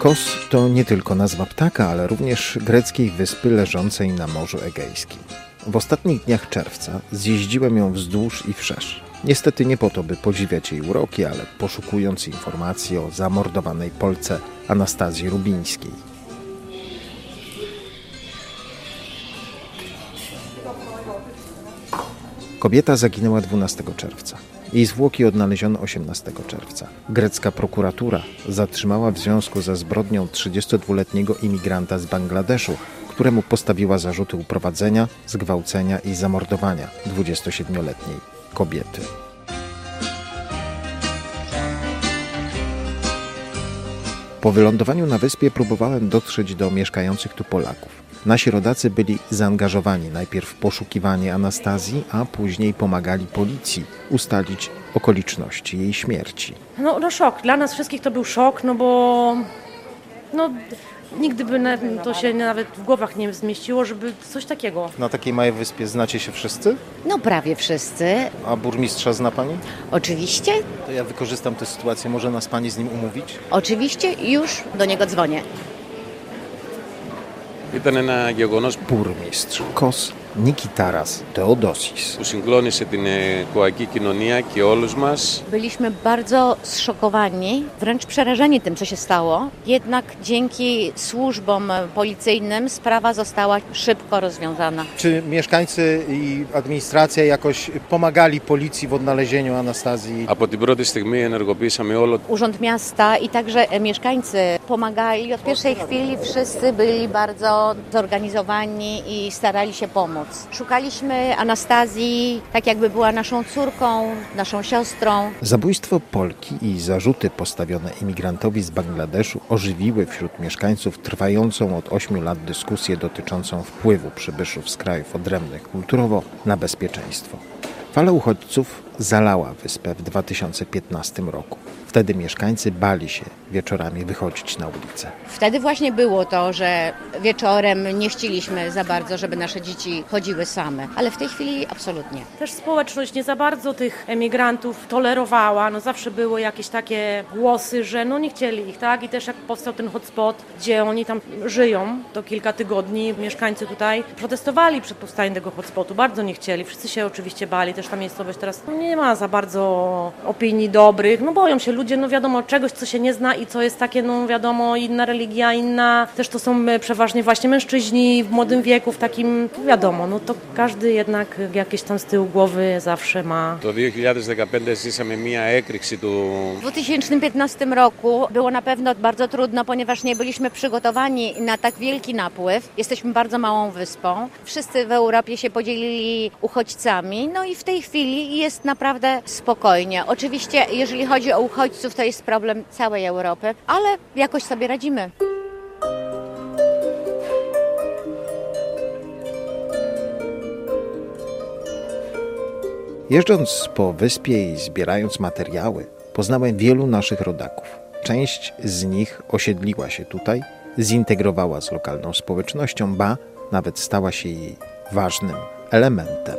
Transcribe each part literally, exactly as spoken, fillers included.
Kos to nie tylko nazwa ptaka, ale również greckiej wyspy leżącej na Morzu Egejskim. W ostatnich dniach czerwca zjeździłem ją wzdłuż i wszerz. Niestety nie po to, by podziwiać jej uroki, ale poszukując informacji o zamordowanej Polce Anastazji Rubińskiej. Kobieta zaginęła dwunastego czerwca. Jej zwłoki odnaleziono osiemnastego czerwca. Grecka prokuratura zatrzymała w związku ze zbrodnią trzydziestodwuletniego imigranta z Bangladeszu, któremu postawiła zarzuty uprowadzenia, zgwałcenia i zamordowania dwudziestosiedmioletniej kobiety. Po wylądowaniu na wyspie próbowałem dotrzeć do mieszkających tu Polaków. Nasi rodacy byli zaangażowani najpierw w poszukiwanie Anastazji, a później pomagali policji ustalić okoliczności jej śmierci. No, no szok. Dla nas wszystkich to był szok, no bo no, nigdy by na, to się nawet w głowach nie zmieściło, żeby coś takiego. Na takiej małej wyspie znacie się wszyscy? No prawie wszyscy. A burmistrza zna pani? Oczywiście. To ja wykorzystam tę sytuację. Może nas pani z nim umówić? Oczywiście już do niego dzwonię. Ήταν ένα γεγονός Burmistrz Kos Nikitaras Theodosis. που συγκλώνησε την κοακή κοινωνία και όλους μας. Byliśmy bardzo zszokowani, wręcz przerażeni tym, co się stało. Jednak dzięki służbom policyjnym sprawa została szybko rozwiązana. Czy mieszkańcy i administracja jakoś pomagali policji w odnalezieniu Anastazji? Από την πρώτη στιγμή ενεργοποίησαμε όλο. Urząd Miasta i także mieszkańcy pomagali. Od pierwszej chwili wszyscy byli bardzo zorganizowani i starali się pomóc. Szukaliśmy Anastazji, tak jakby była naszą córką, naszą siostrą. Zabójstwo Polki i zarzuty postawione imigrantowi z Bangladeszu ożywiły wśród mieszkańców trwającą od ośmiu lat dyskusję dotyczącą wpływu przybyszów z krajów odrębnych kulturowo na bezpieczeństwo. Fala uchodźców zalała wyspę w dwa tysiące piętnastym roku. Wtedy mieszkańcy bali się wieczorami wychodzić na ulicę. Wtedy właśnie było to, że wieczorem nie chcieliśmy za bardzo, żeby nasze dzieci chodziły same, ale w tej chwili absolutnie. Też społeczność nie za bardzo tych emigrantów tolerowała. No zawsze były jakieś takie głosy, że no nie chcieli ich, tak? I też jak powstał ten hotspot, gdzie oni tam żyją, to kilka tygodni mieszkańcy tutaj protestowali przed powstaniem tego hotspotu. Bardzo nie chcieli. Wszyscy się oczywiście bali. Też ta miejscowość teraz no, nie ma za bardzo opinii dobrych. No boją się ludzie, no wiadomo, czegoś, co się nie zna i co jest takie, no wiadomo, inna religia, inna. Też to są przeważnie właśnie mężczyźni w młodym wieku, w takim, wiadomo, no to każdy jednak jakieś tam z tyłu głowy zawsze ma. Το δύο χιλιάδες δεκαπέντε ζήσαμε μία έκρηξη του. W dwa tysiące piętnastym roku było na pewno bardzo trudno, ponieważ nie byliśmy przygotowani na tak wielki napływ. Jesteśmy bardzo małą wyspą. Wszyscy w Europie się podzielili uchodźcami, no i w tej chwili jest naprawdę spokojnie. Oczywiście, jeżeli chodzi o uchodźców, to jest problem całej Europy, ale jakoś sobie radzimy. Jeżdżąc po wyspie i zbierając materiały, poznałem wielu naszych rodaków. Część z nich osiedliła się tutaj, zintegrowała z lokalną społecznością, ba, nawet stała się jej ważnym elementem.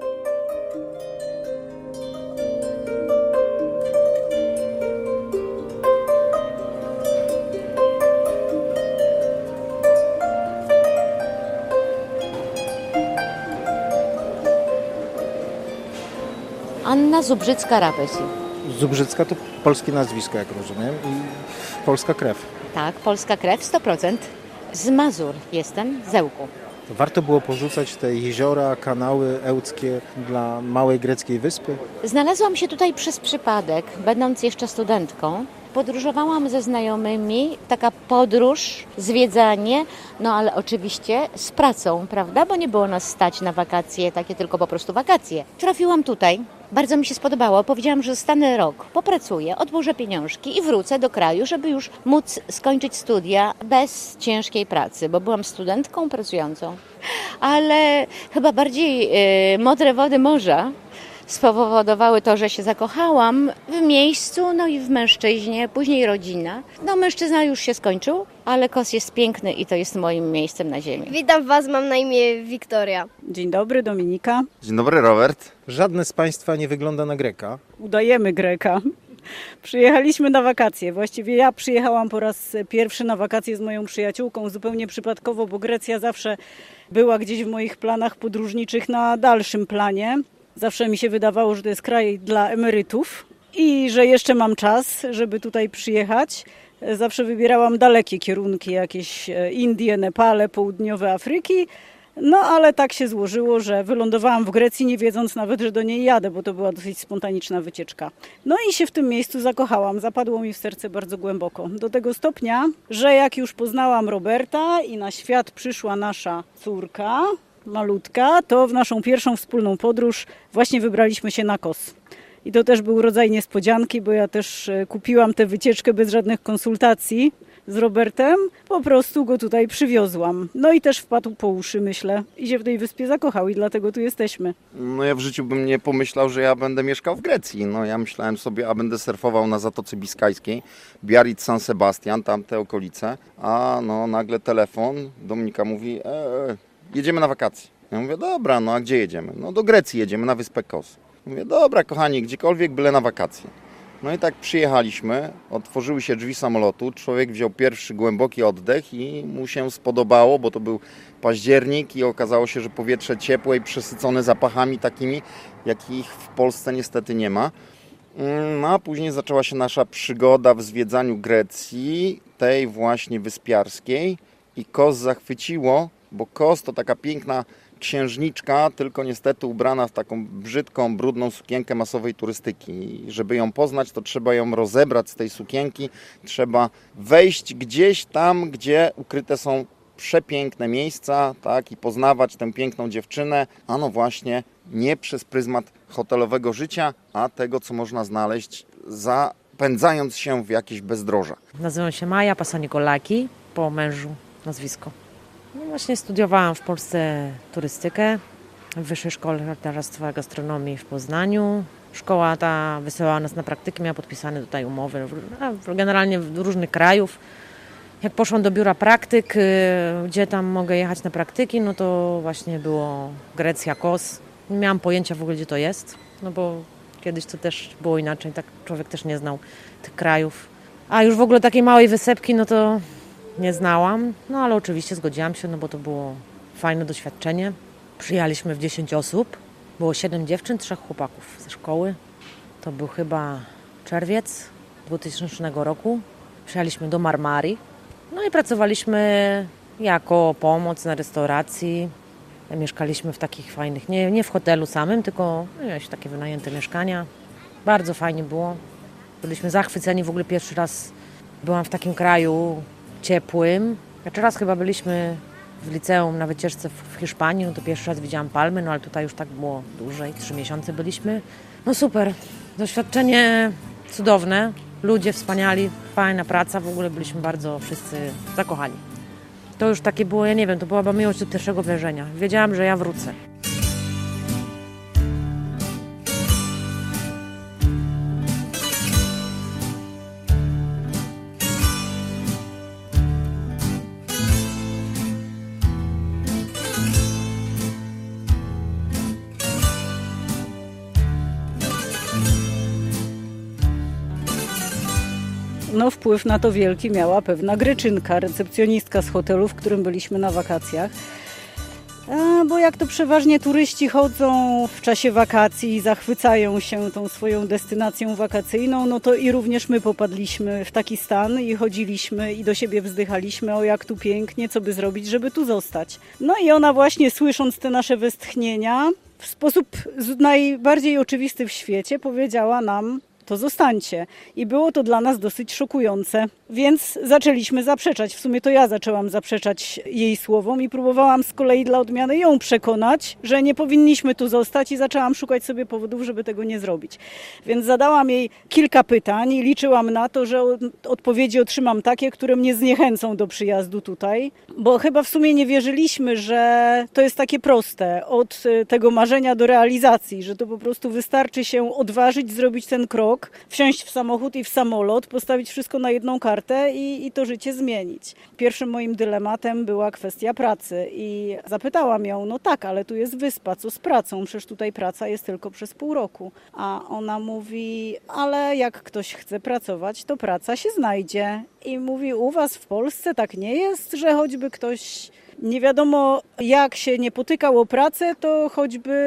Anna Zubrzycka-Rapesi. Zubrzycka to polskie nazwisko, jak rozumiem, i polska krew. Tak, polska krew, sto procent. Z Mazur jestem, z Ełku. To warto było porzucać te jeziora, kanały ełckie dla małej greckiej wyspy? Znalazłam się tutaj przez przypadek, będąc jeszcze studentką. Podróżowałam ze znajomymi, taka podróż, zwiedzanie, no ale oczywiście z pracą, prawda? Bo nie było nas stać na wakacje, takie tylko po prostu wakacje. Trafiłam tutaj, bardzo mi się spodobało, powiedziałam, że zostanę rok, popracuję, odłożę pieniążki i wrócę do kraju, żeby już móc skończyć studia bez ciężkiej pracy, bo byłam studentką pracującą. Ale chyba bardziej yy, modre wody morza spowodowały to, że się zakochałam w miejscu, no i w mężczyźnie, później rodzina. No mężczyzna już się skończył, ale Kos jest piękny i to jest moim miejscem na ziemi. Witam Was, mam na imię Wiktoria. Dzień dobry, Dominika. Dzień dobry, Robert. Żadne z Państwa nie wygląda na Greka. Udajemy Greka. Przyjechaliśmy na wakacje. Właściwie ja przyjechałam po raz pierwszy na wakacje z moją przyjaciółką, zupełnie przypadkowo, bo Grecja zawsze była gdzieś w moich planach podróżniczych na dalszym planie. Zawsze mi się wydawało, że to jest kraj dla emerytów i że jeszcze mam czas, żeby tutaj przyjechać. Zawsze wybierałam dalekie kierunki, jakieś Indie, Nepale, południowe Afryki. No ale tak się złożyło, że wylądowałam w Grecji, nie wiedząc nawet, że do niej jadę, bo to była dosyć spontaniczna wycieczka. No i się w tym miejscu zakochałam, zapadło mi w serce bardzo głęboko. Do tego stopnia, że jak już poznałam Roberta i na świat przyszła nasza córka, malutka, to w naszą pierwszą wspólną podróż właśnie wybraliśmy się na Kos. I to też był rodzaj niespodzianki, bo ja też kupiłam tę wycieczkę bez żadnych konsultacji z Robertem. Po prostu go tutaj przywiozłam. No i też wpadł po uszy, myślę. I się w tej wyspie zakochał i dlatego tu jesteśmy. No ja w życiu bym nie pomyślał, że ja będę mieszkał w Grecji. No ja myślałem sobie, a będę surfował na Zatoce Biskajskiej, Biarritz, San Sebastian, tamte okolice. A no nagle telefon, Dominika mówi, e, e, jedziemy na wakacje. Ja mówię, dobra, no a gdzie jedziemy? No do Grecji jedziemy, na wyspę Kos. Mówię, dobra kochani, gdziekolwiek, byle na wakacje. No i tak przyjechaliśmy, otworzyły się drzwi samolotu, człowiek wziął pierwszy głęboki oddech i mu się spodobało, bo to był październik i okazało się, że powietrze ciepłe i przesycone zapachami takimi, jakich w Polsce niestety nie ma. No a później zaczęła się nasza przygoda w zwiedzaniu Grecji, tej właśnie wyspiarskiej i Kos zachwyciło, bo Kos to taka piękna księżniczka, tylko niestety ubrana w taką brzydką, brudną sukienkę masowej turystyki. I żeby ją poznać, to trzeba ją rozebrać z tej sukienki, trzeba wejść gdzieś tam, gdzie ukryte są przepiękne miejsca, tak, i poznawać tę piękną dziewczynę, a no właśnie nie przez pryzmat hotelowego życia, a tego, co można znaleźć, zapędzając się w jakieś bezdroża. Nazywam się Maja Pasanikolaki, po mężu nazwisko. No właśnie studiowałam w Polsce turystykę w Wyższej Szkole Harcerstwa i Gastronomii w Poznaniu. Szkoła ta wysyłała nas na praktyki, miała podpisane tutaj umowy, generalnie w różnych krajów. Jak poszłam do biura praktyk, gdzie tam mogę jechać na praktyki, no to właśnie było Grecja, Kos. Nie miałam pojęcia w ogóle, gdzie to jest, no bo kiedyś to też było inaczej, tak człowiek też nie znał tych krajów. A już w ogóle takiej małej wysepki, no to nie znałam, no ale oczywiście zgodziłam się, no bo to było fajne doświadczenie. Przyjechaliśmy w dziesięć osób, było siedem dziewczyn, trzech chłopaków ze szkoły. To był chyba czerwiec dwutysięcznego roku. Przyjechaliśmy do Marmarii, no i pracowaliśmy jako pomoc na restauracji. Mieszkaliśmy w takich fajnych, nie, nie w hotelu samym, tylko no, jakieś takie wynajęte mieszkania. Bardzo fajnie było. Byliśmy zachwyceni, w ogóle pierwszy raz byłam w takim kraju ciepłym. Znaczy raz chyba byliśmy w liceum na wycieczce w Hiszpanii, no to pierwszy raz widziałam palmy, no ale tutaj już tak było dłużej, trzy miesiące byliśmy. No super, doświadczenie cudowne, ludzie wspaniali, fajna praca, w ogóle byliśmy bardzo wszyscy zakochani. To już takie było, ja nie wiem, to była miłość do pierwszego wrażenia. Wiedziałam, że ja wrócę. No wpływ na to wielki miała pewna Greczynka, recepcjonistka z hotelu, w którym byliśmy na wakacjach. A, bo jak to przeważnie turyści chodzą w czasie wakacji i zachwycają się tą swoją destynacją wakacyjną, no to i również my popadliśmy w taki stan i chodziliśmy i do siebie wzdychaliśmy, o jak tu pięknie, co by zrobić, żeby tu zostać. No i ona właśnie słysząc te nasze westchnienia, w sposób najbardziej oczywisty w świecie powiedziała nam: to zostańcie. I było to dla nas dosyć szokujące. Więc zaczęliśmy zaprzeczać. W sumie to ja zaczęłam zaprzeczać jej słowom i próbowałam z kolei dla odmiany ją przekonać, że nie powinniśmy tu zostać i zaczęłam szukać sobie powodów, żeby tego nie zrobić. Więc zadałam jej kilka pytań i liczyłam na to, że odpowiedzi otrzymam takie, które mnie zniechęcą do przyjazdu tutaj, bo chyba w sumie nie wierzyliśmy, że to jest takie proste od tego marzenia do realizacji, że to po prostu wystarczy się odważyć, zrobić ten krok rok, wsiąść w samochód i w samolot, postawić wszystko na jedną kartę i, i to życie zmienić. Pierwszym moim dylematem była kwestia pracy i zapytałam ją, no tak, ale tu jest wyspa, co z pracą? Przecież tutaj praca jest tylko przez pół roku. A ona mówi, ale jak ktoś chce pracować, to praca się znajdzie. I mówi, u was w Polsce tak nie jest, że choćby ktoś nie wiadomo jak się nie potykał o pracę, to choćby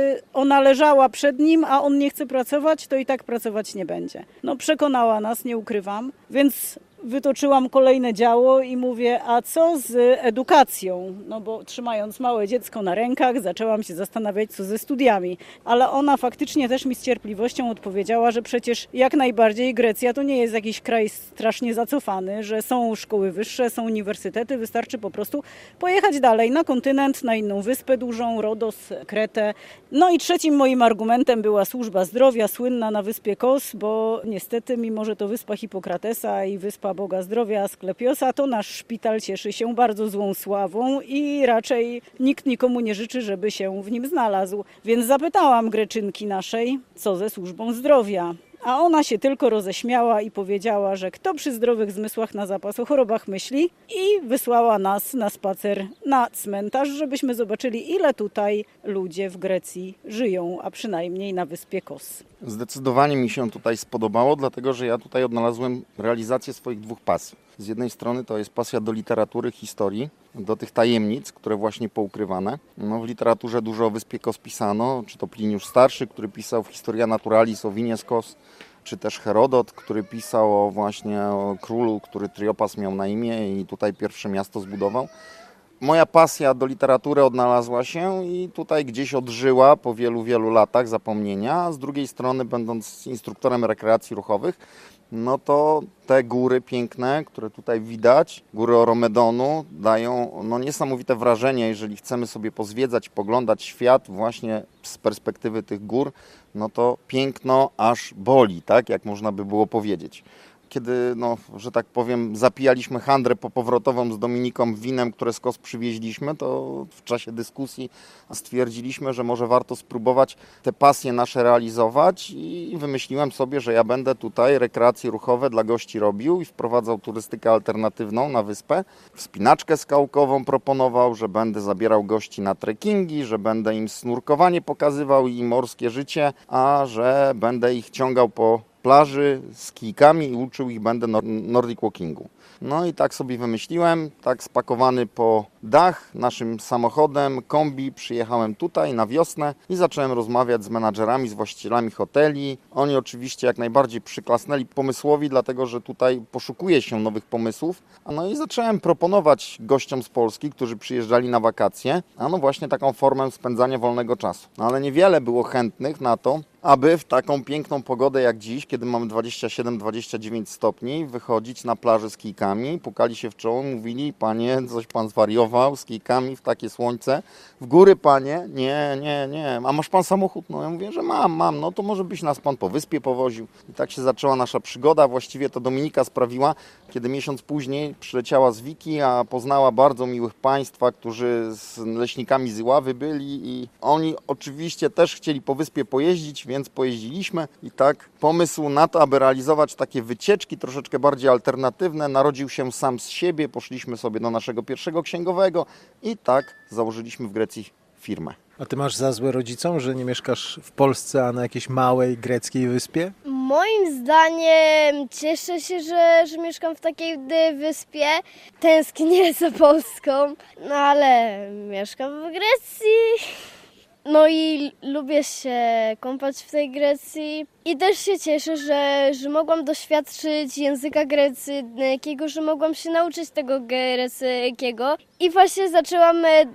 ona leżała przed nim, a on nie chce pracować, to i tak pracować nie będzie. No przekonała nas, nie ukrywam, więc wytoczyłam kolejne działo i mówię, a co z edukacją? No bo trzymając małe dziecko na rękach, zaczęłam się zastanawiać, co ze studiami. Ale ona faktycznie też mi z cierpliwością odpowiedziała, że przecież jak najbardziej Grecja to nie jest jakiś kraj strasznie zacofany, że są szkoły wyższe, są uniwersytety, wystarczy po prostu pojechać dalej na kontynent, na inną wyspę dużą, Rodos, Kretę. No i trzecim moim argumentem była służba zdrowia, słynna na wyspie Kos, bo niestety, mimo że to wyspa Hipokratesa i wyspa Boga Zdrowia, Asklepiosa, to nasz szpital cieszy się bardzo złą sławą i raczej nikt nikomu nie życzy, żeby się w nim znalazł. Więc zapytałam Greczynki naszej, co ze służbą zdrowia. A ona się tylko roześmiała i powiedziała, że kto przy zdrowych zmysłach na zapas o chorobach myśli, i wysłała nas na spacer na cmentarz, żebyśmy zobaczyli, ile tutaj ludzie w Grecji żyją, a przynajmniej na wyspie Kos. Zdecydowanie mi się tutaj spodobało, dlatego że ja tutaj odnalazłem realizację swoich dwóch pasji. Z jednej strony to jest pasja do literatury, historii, do tych tajemnic, które właśnie poukrywane. No, w literaturze dużo o wyspie Kos pisano, czy to Pliniusz Starszy, który pisał w Historia Naturalis o winie z Kos, czy też Herodot, który pisał o właśnie o królu, który Triopas miał na imię i tutaj pierwsze miasto zbudował. Moja pasja do literatury odnalazła się i tutaj gdzieś odżyła po wielu, wielu latach zapomnienia. Z drugiej strony, będąc instruktorem rekreacji ruchowych, no to te góry piękne, które tutaj widać, góry Euromedonu, dają no niesamowite wrażenie, jeżeli chcemy sobie pozwiedzać, poglądać świat właśnie z perspektywy tych gór, no to piękno aż boli, tak jak można by było powiedzieć. Kiedy, no, że tak powiem, zapijaliśmy handrę popowrotową z Dominiką winem, które z Kos przywieźliśmy, to w czasie dyskusji stwierdziliśmy, że może warto spróbować te pasje nasze realizować i wymyśliłem sobie, że ja będę tutaj rekreacje ruchowe dla gości robił i wprowadzał turystykę alternatywną na wyspę. Wspinaczkę skałkową proponował, że będę zabierał gości na trekkingi, że będę im snurkowanie pokazywał i morskie życie, a że będę ich ciągał po plaży z kijkami i uczył ich będę Nordic Walkingu. No i tak sobie wymyśliłem, tak spakowany po dach naszym samochodem, kombi, przyjechałem tutaj na wiosnę i zacząłem rozmawiać z menadżerami, z właścicielami hoteli. Oni oczywiście jak najbardziej przyklasnęli pomysłowi, dlatego że tutaj poszukuje się nowych pomysłów. No i zacząłem proponować gościom z Polski, którzy przyjeżdżali na wakacje, a no właśnie taką formę spędzania wolnego czasu. No ale niewiele było chętnych na to, aby w taką piękną pogodę jak dziś, kiedy mamy dwadzieścia siedem dwadzieścia dziewięć stopni, wychodzić na plażę z kijkami. Pukali się w czoło, mówili: panie, coś pan zwariował z kijkami w takie słońce. W góry, panie? Nie, nie, nie. A masz pan samochód? No ja mówię, że mam, mam. No to może byś nas pan po wyspie powoził. I tak się zaczęła nasza przygoda. Właściwie to Dominika sprawiła, kiedy miesiąc później przyleciała z Wiki, a poznała bardzo miłych państwa, którzy z leśnikami z Iławy byli i oni oczywiście też chcieli po wyspie pojeździć, więc pojeździliśmy i tak pomysł na to, aby realizować takie wycieczki troszeczkę bardziej alternatywne, narodził się sam z siebie. Poszliśmy sobie do naszego pierwszego księgowego i tak założyliśmy w Grecji firmę. A ty masz za złe rodzicom, że nie mieszkasz w Polsce, a na jakiejś małej greckiej wyspie? Moim zdaniem cieszę się, że, że mieszkam w takiej wyspie. Tęsknię za Polską, no ale mieszkam w Grecji. No i lubię się kąpać w tej Grecji i też się cieszę, że, że mogłam doświadczyć języka greckiego, że mogłam się nauczyć tego greckiego. I właśnie zaczęłam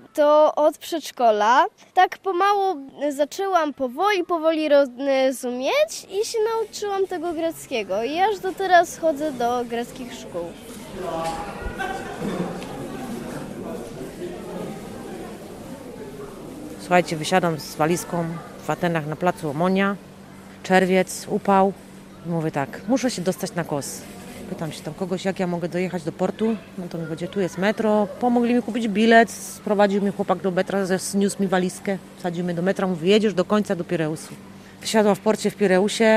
to od przedszkola. Tak pomału zaczęłam powoli, powoli rozumieć i się nauczyłam tego greckiego. I aż do teraz chodzę do greckich szkół. Słuchajcie, wysiadam z walizką w Atenach na placu Omonia, czerwiec, upał. I mówię tak, muszę się dostać na Kos. Pytam się tam kogoś, jak ja mogę dojechać do portu. No to mi powiedzie, tu jest metro. Pomogli mi kupić bilet, sprowadził mnie chłopak do metra, zniósł mi walizkę, wsadził mnie do metra, mówi, jedziesz do końca do Pireusu. Wysiadłam w porcie w Pireusie,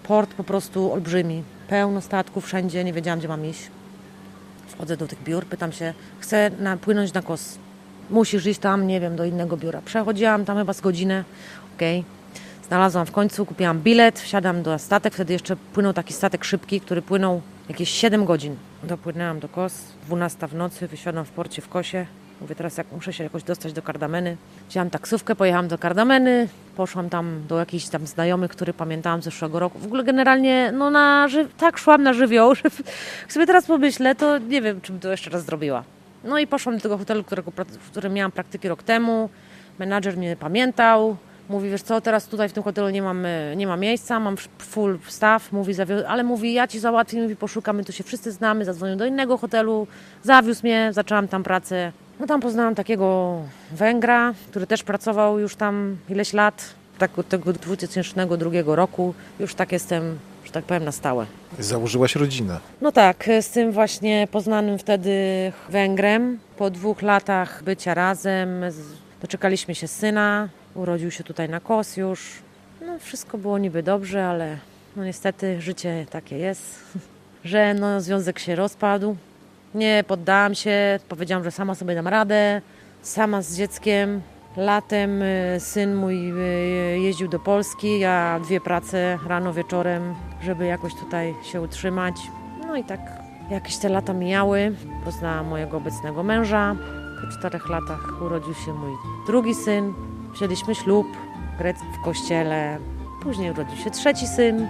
port po prostu olbrzymi, pełno statków wszędzie, nie wiedziałam, gdzie mam iść. Wchodzę do tych biur, pytam się, chcę napłynąć na Kos. Musisz iść tam, nie wiem, do innego biura. Przechodziłam tam chyba z godzinę, okej. Okay. Znalazłam w końcu, kupiłam bilet, wsiadam do statek, wtedy jeszcze płynął taki statek szybki, który płynął jakieś siedem godzin. Dopłynęłam do Kos, dwunasta w nocy, wysiadłam w porcie w Kosie. Mówię, teraz jak muszę się jakoś dostać do Kardameny. Wzięłam taksówkę, pojechałam do Kardameny, poszłam tam do jakichś tam znajomych, których pamiętałam z zeszłego roku. W ogóle generalnie, no na ży- tak szłam na żywioł, że jak sobie teraz pomyślę, to nie wiem, czym to jeszcze raz zrobiła. No i poszłam do tego hotelu, którego, w którym miałam praktyki rok temu. Menadżer mnie pamiętał. Mówi, wiesz co, teraz tutaj w tym hotelu nie mam, nie ma miejsca, mam full staff, mówi, zawió- ale mówi, ja ci załatwię, mówi, poszukamy, tu się wszyscy znamy, zadzwonił do innego hotelu, zawiózł mnie, zaczęłam tam pracę. No tam poznałam takiego Węgra, który też pracował już tam ileś lat, tak od tego dwa tysiące drugiego roku, już tak jestem, że tak powiem, na stałe. Założyłaś rodzinę. No tak, z tym właśnie poznanym wtedy Węgrem, po dwóch latach bycia razem, doczekaliśmy się syna, urodził się tutaj na Kos już. No wszystko było niby dobrze, ale no niestety życie takie jest, że no związek się rozpadł. Nie poddałam się, powiedziałam, że sama sobie dam radę, sama z dzieckiem. Latem syn mój jeździł do Polski, ja dwie prace rano, wieczorem, żeby jakoś tutaj się utrzymać. No i tak jakieś te lata mijały. Poznałam mojego obecnego męża. Po czterech latach urodził się mój drugi syn. Wzięliśmy ślub w kościele. Później urodził się trzeci syn.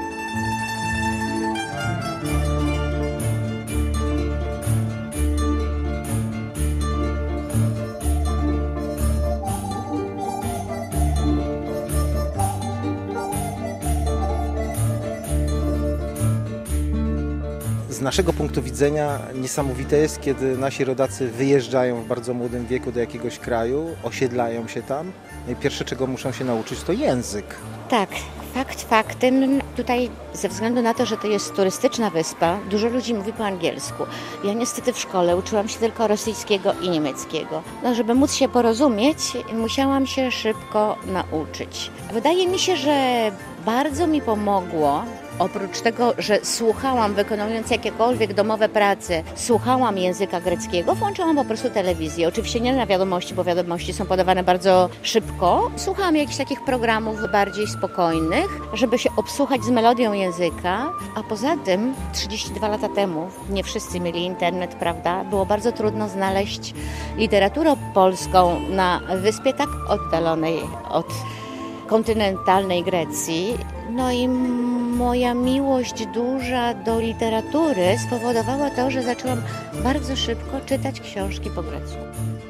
Z naszego punktu widzenia niesamowite jest, kiedy nasi rodacy wyjeżdżają w bardzo młodym wieku do jakiegoś kraju, osiedlają się tam. No i pierwsze, czego muszą się nauczyć, to język. Tak, fakt faktem, tutaj ze względu na to, że to jest turystyczna wyspa, dużo ludzi mówi po angielsku. Ja niestety w szkole uczyłam się tylko rosyjskiego i niemieckiego. No, żeby móc się porozumieć, musiałam się szybko nauczyć. Wydaje mi się, że bardzo mi pomogło, oprócz tego, że słuchałam, wykonując jakiekolwiek domowe prace, słuchałam języka greckiego, włączyłam po prostu telewizję. Oczywiście nie na wiadomości, bo wiadomości są podawane bardzo szybko. Słuchałam jakichś takich programów bardziej spokojnych, żeby się obsłuchać z melodią języka, a poza tym trzydzieści dwa lata temu, nie wszyscy mieli internet, prawda? Było bardzo trudno znaleźć literaturę polską na wyspie tak oddalonej od kontynentalnej Grecji. No i moja miłość duża do literatury spowodowała to, że zaczęłam bardzo szybko czytać książki po grecku.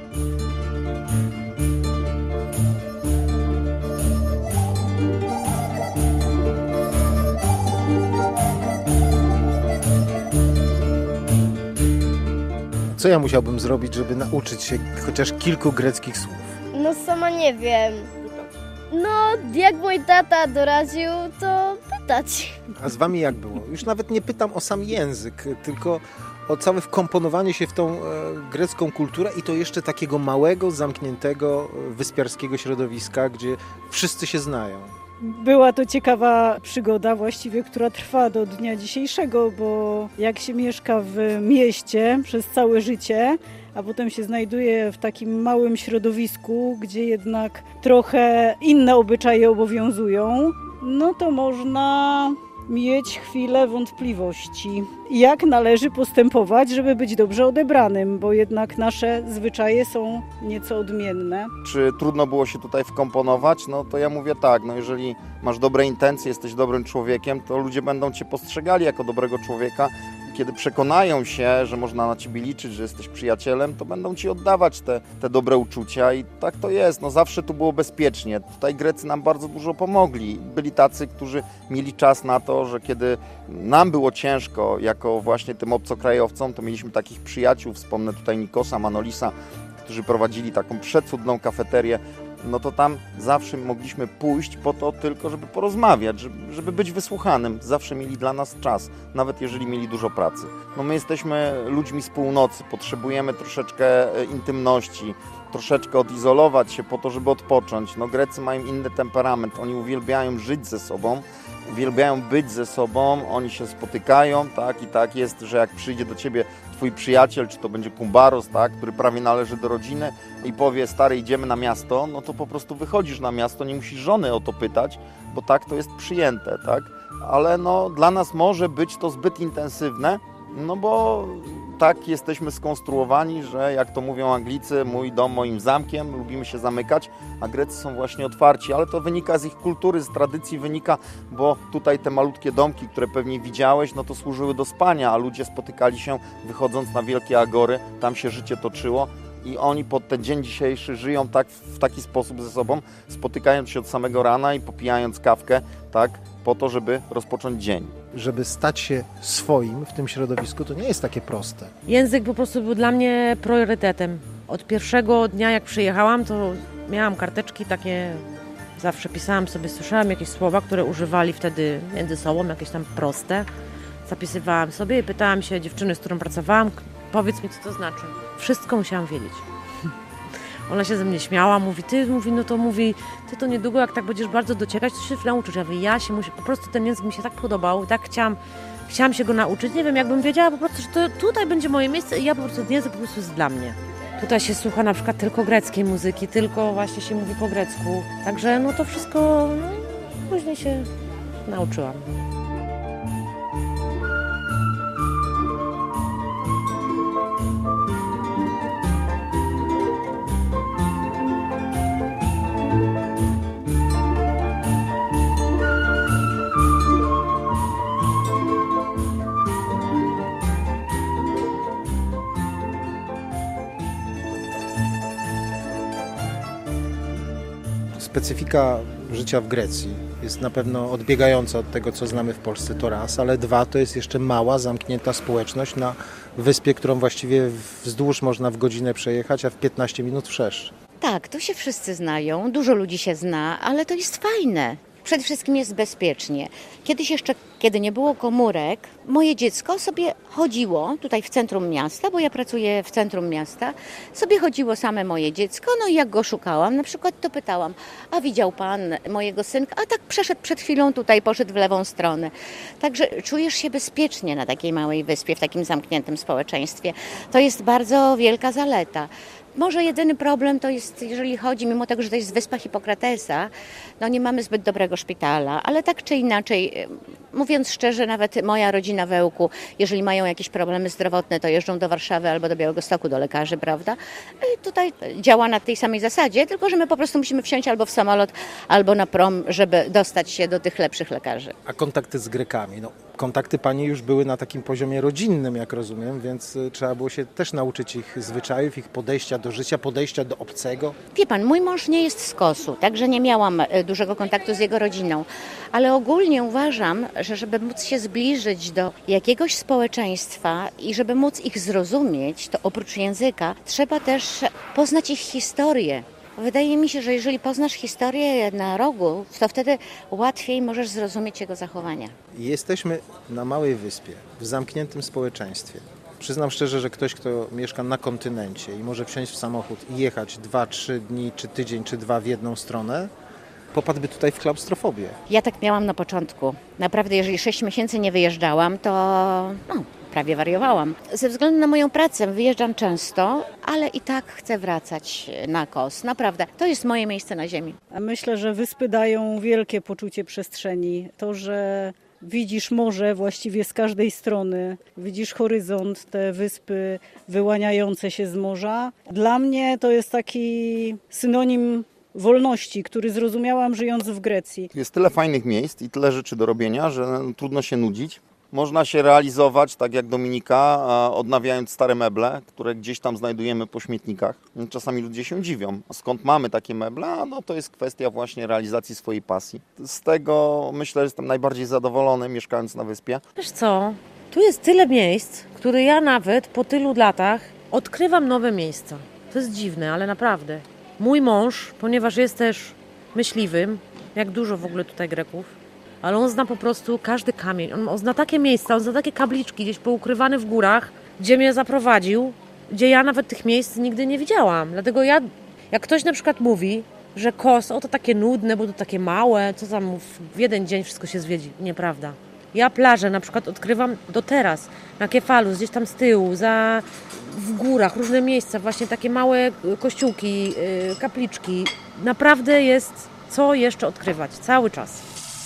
Co ja musiałbym zrobić, żeby nauczyć się chociaż kilku greckich słów? No sama nie wiem. No, jak mój tata doradził, to pytać. A z wami jak było? Już nawet nie pytam o sam język, tylko o całe wkomponowanie się w tą e, grecką kulturę i to jeszcze takiego małego, zamkniętego, wyspiarskiego środowiska, gdzie wszyscy się znają. Była to ciekawa przygoda właściwie, która trwa do dnia dzisiejszego, bo jak się mieszka w mieście przez całe życie, a potem się znajduje w takim małym środowisku, gdzie jednak trochę inne obyczaje obowiązują, no to można mieć chwilę wątpliwości, jak należy postępować, żeby być dobrze odebranym, bo jednak nasze zwyczaje są nieco odmienne. Czy trudno było się tutaj wkomponować? No to ja mówię tak, no jeżeli masz dobre intencje, jesteś dobrym człowiekiem, to ludzie będą cię postrzegali jako dobrego człowieka. Kiedy przekonają się, że można na ciebie liczyć, że jesteś przyjacielem, to będą ci oddawać te, te dobre uczucia i tak to jest. No zawsze tu było bezpiecznie. Tutaj Grecy nam bardzo dużo pomogli. Byli tacy, którzy mieli czas na to, że kiedy nam było ciężko, jako właśnie tym obcokrajowcom, to mieliśmy takich przyjaciół, wspomnę tutaj Nikosa, Manolisa, którzy prowadzili taką przecudną kafeterię, no to tam zawsze mogliśmy pójść po to tylko, żeby porozmawiać, żeby, żeby być wysłuchanym. Zawsze mieli dla nas czas, nawet jeżeli mieli dużo pracy. No my jesteśmy ludźmi z północy, potrzebujemy troszeczkę intymności, troszeczkę odizolować się po to, żeby odpocząć. No Grecy mają inny temperament, oni uwielbiają żyć ze sobą uwielbiają być ze sobą, oni się spotykają, tak, i tak jest, że jak przyjdzie do ciebie twój przyjaciel, czy to będzie kumbaros, tak, który prawie należy do rodziny i powie, stary, idziemy na miasto, no to po prostu wychodzisz na miasto, nie musisz żony o to pytać, bo tak to jest przyjęte, tak, ale no dla nas może być to zbyt intensywne, no bo tak jesteśmy skonstruowani, że jak to mówią Anglicy, mój dom moim zamkiem, lubimy się zamykać, a Grecy są właśnie otwarci, ale to wynika z ich kultury, z tradycji wynika, bo tutaj te malutkie domki, które pewnie widziałeś, no to służyły do spania, a ludzie spotykali się wychodząc na wielkie agory, tam się życie toczyło i oni pod ten dzień dzisiejszy żyją tak w taki sposób ze sobą, spotykając się od samego rana i popijając kawkę, tak, po to, żeby rozpocząć dzień. Żeby stać się swoim w tym środowisku, to nie jest takie proste. Język po prostu był dla mnie priorytetem. Od pierwszego dnia, jak przyjechałam, to miałam karteczki takie, zawsze pisałam sobie, słyszałam jakieś słowa, które używali wtedy między sobą, jakieś tam proste. Zapisywałam sobie i pytałam się dziewczyny, z którą pracowałam, powiedz mi, co to znaczy. Wszystko musiałam wiedzieć. Ona się ze mnie śmiała, mówi, ty, mówi, no to mówi, ty to niedługo, jak tak będziesz bardzo dociekać, to się nauczysz. Ja mówię, ja się muszę, po prostu ten język mi się tak podobał, tak chciałam, chciałam się go nauczyć. Nie wiem, jakbym wiedziała po prostu, że to tutaj będzie moje miejsce i ja po prostu, ten język po prostu jest dla mnie. Tutaj się słucha na przykład tylko greckiej muzyki, tylko właśnie się mówi po grecku. Także no to wszystko, no, później się nauczyłam. Specyfika życia w Grecji jest na pewno odbiegająca od tego, co znamy w Polsce, to raz, ale dwa, to jest jeszcze mała, zamknięta społeczność na wyspie, którą właściwie wzdłuż można w godzinę przejechać, a w piętnaście minut wszerz. Tak, tu się wszyscy znają, dużo ludzi się zna, ale to jest fajne. Przede wszystkim jest bezpiecznie. Kiedyś jeszcze, kiedy nie było komórek, moje dziecko sobie chodziło tutaj w centrum miasta, bo ja pracuję w centrum miasta, sobie chodziło same moje dziecko, no i jak go szukałam, na przykład to pytałam, a widział pan mojego synka? A tak przeszedł przed chwilą tutaj, poszedł w lewą stronę. Także czujesz się bezpiecznie na takiej małej wyspie, w takim zamkniętym społeczeństwie. To jest bardzo wielka zaleta. Może jedyny problem to jest, jeżeli chodzi, mimo tego, że to jest wyspa Hipokratesa, no nie mamy zbyt dobrego szpitala, ale tak czy inaczej, mówiąc szczerze, nawet moja rodzina w Ełku, jeżeli mają jakieś problemy zdrowotne, to jeżdżą do Warszawy albo do Białegostoku do lekarzy, prawda? I tutaj działa na tej samej zasadzie, tylko że my po prostu musimy wsiąść albo w samolot, albo na prom, żeby dostać się do tych lepszych lekarzy. A kontakty z Grekami? No, kontakty pani już były na takim poziomie rodzinnym, jak rozumiem, więc trzeba było się też nauczyć ich zwyczajów, ich podejścia do życia, podejścia do obcego. Wie pan, mój mąż nie jest z Kosu, także nie miałam dużego kontaktu z jego rodziną, ale ogólnie uważam, że żeby móc się zbliżyć do jakiegoś społeczeństwa i żeby móc ich zrozumieć, to oprócz języka trzeba też poznać ich historię. Wydaje mi się, że jeżeli poznasz historię na rogu, to wtedy łatwiej możesz zrozumieć jego zachowania. Jesteśmy na małej wyspie, w zamkniętym społeczeństwie. Przyznam szczerze, że ktoś, kto mieszka na kontynencie i może wsiąść w samochód i jechać dwa, trzy dni, czy tydzień, czy dwa w jedną stronę, popadłby tutaj w klaustrofobię. Ja tak miałam na początku. Naprawdę, jeżeli sześć miesięcy nie wyjeżdżałam, to no, prawie wariowałam. Ze względu na moją pracę wyjeżdżam często, ale i tak chcę wracać na Kos. Naprawdę, to jest moje miejsce na ziemi. Myślę, że wyspy dają wielkie poczucie przestrzeni. To, że widzisz morze właściwie z każdej strony, widzisz horyzont, te wyspy wyłaniające się z morza. Dla mnie to jest taki synonim wolności, który zrozumiałam żyjąc w Grecji. Jest tyle fajnych miejsc i tyle rzeczy do robienia, że trudno się nudzić. Można się realizować, tak jak Dominika, odnawiając stare meble, które gdzieś tam znajdujemy po śmietnikach. Czasami ludzie się dziwią, skąd mamy takie meble, no to jest kwestia właśnie realizacji swojej pasji. Z tego myślę, że jestem najbardziej zadowolony mieszkając na wyspie. Wiesz co, tu jest tyle miejsc, które ja nawet po tylu latach odkrywam nowe miejsca. To jest dziwne, ale naprawdę. Mój mąż, ponieważ jest też myśliwym, jak dużo w ogóle tutaj Greków, ale on zna po prostu każdy kamień. On, on zna takie miejsca, on zna takie kabliczki gdzieś poukrywane w górach, gdzie mnie zaprowadził, gdzie ja nawet tych miejsc nigdy nie widziałam. Dlatego ja, jak ktoś na przykład mówi, że kos, o to takie nudne, bo to takie małe, co tam w jeden dzień wszystko się zwiedzi. Nieprawda. Ja plażę na przykład odkrywam do teraz, na Kefalus, gdzieś tam z tyłu, za, w górach, różne miejsca, właśnie takie małe kościółki, kapliczki. Naprawdę jest co jeszcze odkrywać, cały czas.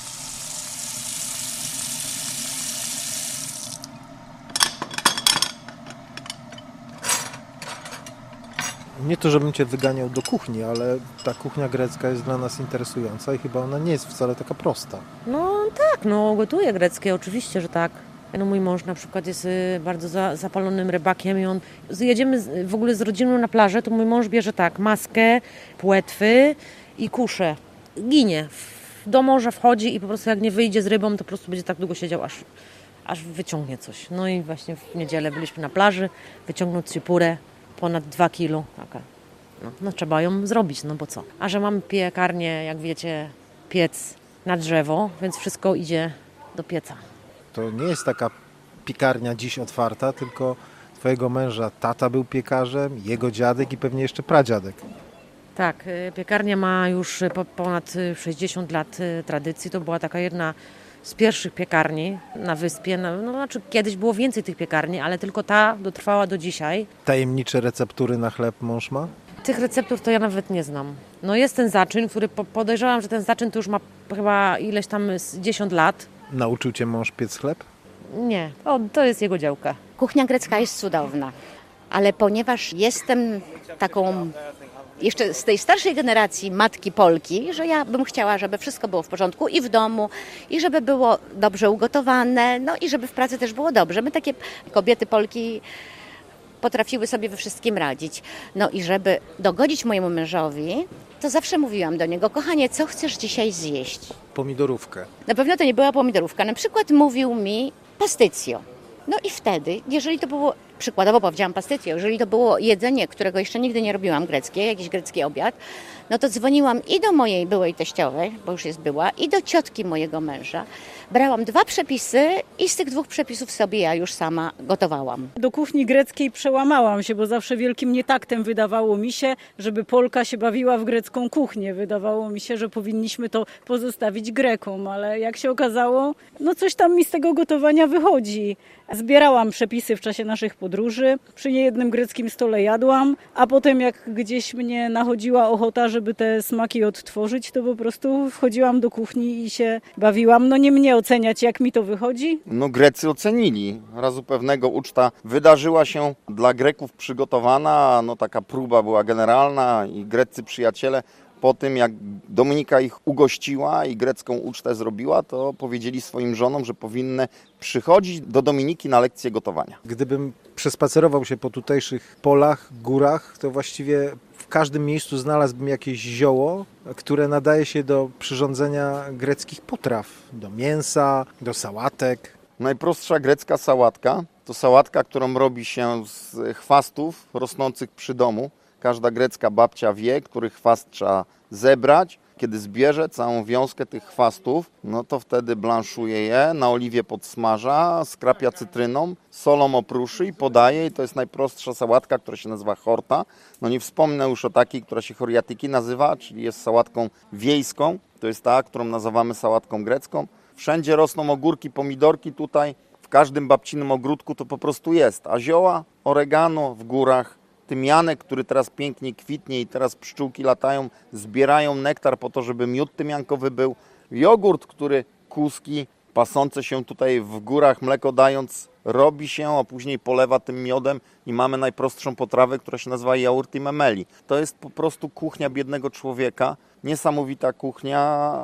Nie to, żebym Cię wyganiał do kuchni, ale ta kuchnia grecka jest dla nas interesująca i chyba ona nie jest wcale taka prosta. No tak, no gotuję greckie, oczywiście, że tak. No, mój mąż na przykład jest y, bardzo za, zapalonym rybakiem i on, jedziemy z, w ogóle z rodziną na plażę, to mój mąż bierze tak, maskę, płetwy i kuszę. Ginie. Do morza wchodzi i po prostu jak nie wyjdzie z rybą, to po prostu będzie tak długo siedział, aż, aż wyciągnie coś. No i właśnie w niedzielę byliśmy na plaży, wyciągnął cypurę, ponad dwa kilo. Taka. No, no trzeba ją zrobić, no bo co. A że mamy piekarnię, jak wiecie, piec na drzewo, więc wszystko idzie do pieca. To nie jest taka piekarnia dziś otwarta, tylko twojego męża tata był piekarzem, jego dziadek i pewnie jeszcze pradziadek. Tak, piekarnia ma już ponad sześćdziesiąt lat tradycji. To była taka jedna z pierwszych piekarni na wyspie. No, no, znaczy kiedyś było więcej tych piekarni, ale tylko ta dotrwała do dzisiaj. Tajemnicze receptury na chleb mąż ma? Tych receptur to ja nawet nie znam. No jest ten zaczyn, który podejrzewam, że ten zaczyn to już ma chyba ileś tam dziesięć lat. Nauczył Cię mąż piec chleb? Nie, o, to jest jego działka. Kuchnia grecka jest cudowna, ale ponieważ jestem taką jeszcze z tej starszej generacji matki Polki, że ja bym chciała, żeby wszystko było w porządku i w domu, i żeby było dobrze ugotowane, no i żeby w pracy też było dobrze. My takie kobiety Polki potrafiły sobie we wszystkim radzić. No i żeby dogodzić mojemu mężowi, to zawsze mówiłam do niego: kochanie, co chcesz dzisiaj zjeść? Pomidorówkę. Na pewno to nie była pomidorówka. Na przykład mówił mi pasticcio. No i wtedy, jeżeli to było, przykładowo powiedziałam pasticcio, jeżeli to było jedzenie, którego jeszcze nigdy nie robiłam greckie, jakiś grecki obiad, no to dzwoniłam i do mojej byłej teściowej, bo już jest była, i do ciotki mojego męża. Brałam dwa przepisy i z tych dwóch przepisów sobie ja już sama gotowałam. Do kuchni greckiej przełamałam się, bo zawsze wielkim nietaktem wydawało mi się, żeby Polka się bawiła w grecką kuchnię. Wydawało mi się, że powinniśmy to pozostawić Grekom, ale jak się okazało, no coś tam mi z tego gotowania wychodzi. Zbierałam przepisy w czasie naszych podróży, przy niejednym greckim stole jadłam, a potem jak gdzieś mnie nachodziła ochota, żeby te smaki odtworzyć, to po prostu wchodziłam do kuchni i się bawiłam. No nie mnie oceniać, jak mi to wychodzi. No Grecy ocenili. Razu pewnego uczta wydarzyła się dla Greków przygotowana, no taka próba była generalna i greccy przyjaciele po tym, jak Dominika ich ugościła i grecką ucztę zrobiła, to powiedzieli swoim żonom, że powinny przychodzić do Dominiki na lekcję gotowania. Gdybym przespacerował się po tutejszych polach, górach, to właściwie w każdym miejscu znalazłbym jakieś zioło, które nadaje się do przyrządzenia greckich potraw, do mięsa, do sałatek. Najprostsza grecka sałatka to sałatka, którą robi się z chwastów rosnących przy domu. Każda grecka babcia wie, który chwast trzeba zebrać. Kiedy zbierze całą wiązkę tych chwastów, no to wtedy blanszuje je, na oliwie podsmaża, skrapia cytryną, solą opruszy i podaje. I to jest najprostsza sałatka, która się nazywa horta. No nie wspomnę już o takiej, która się choriatyki nazywa, czyli jest sałatką wiejską. To jest ta, którą nazywamy sałatką grecką. Wszędzie rosną ogórki, pomidorki tutaj. W każdym babcinym ogródku to po prostu jest. A zioła, oregano w górach, tymianek, który teraz pięknie kwitnie i teraz pszczółki latają, zbierają nektar po to, żeby miód tymiankowy był. Jogurt, który kuski pasące się tutaj w górach, mleko dając, robi się, a później polewa tym miodem i mamy najprostszą potrawę, która się nazywa jaurti memeli. To jest po prostu kuchnia biednego człowieka. Niesamowita kuchnia,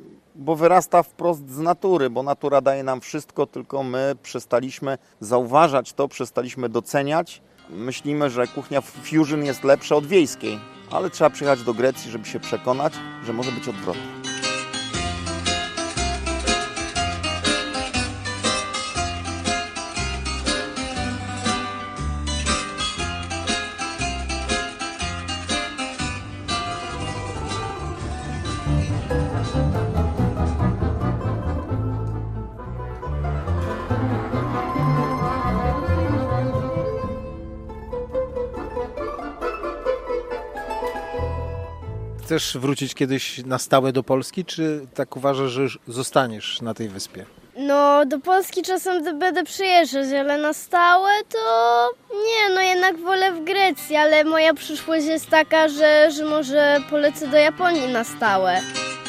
bo wyrasta wprost z natury, bo natura daje nam wszystko, tylko my przestaliśmy zauważać to, przestaliśmy doceniać. Myślimy, że kuchnia fusion jest lepsza od wiejskiej, ale trzeba przyjechać do Grecji, żeby się przekonać, że może być odwrotnie. Chcesz wrócić kiedyś na stałe do Polski, czy tak uważasz, że już zostaniesz na tej wyspie? No, do Polski czasem będę przyjeżdżać, ale na stałe to nie, no jednak wolę w Grecji, ale moja przyszłość jest taka, że, że może polecę do Japonii na stałe.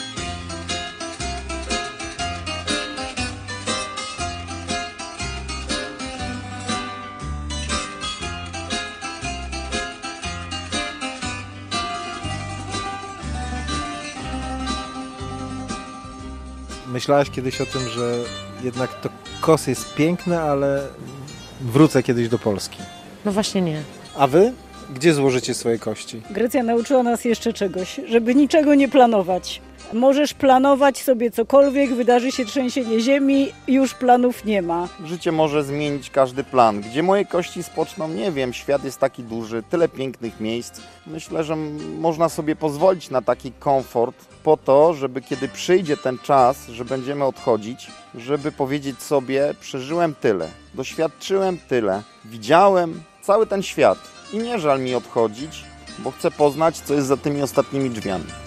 Myślałaś kiedyś o tym, że jednak to Kos jest piękne, ale wrócę kiedyś do Polski. No właśnie nie. A wy? Gdzie złożycie swoje kości? Grecja nauczyła nas jeszcze czegoś, żeby niczego nie planować. Możesz planować sobie cokolwiek, wydarzy się trzęsienie ziemi, już planów nie ma. Życie może zmienić każdy plan. Gdzie moje kości spoczną, nie wiem. Świat jest taki duży, tyle pięknych miejsc. Myślę, że m- można sobie pozwolić na taki komfort po to, żeby kiedy przyjdzie ten czas, że będziemy odchodzić, żeby powiedzieć sobie, przeżyłem tyle, doświadczyłem tyle, widziałem cały ten świat i nie żal mi odchodzić, bo chcę poznać, co jest za tymi ostatnimi drzwiami.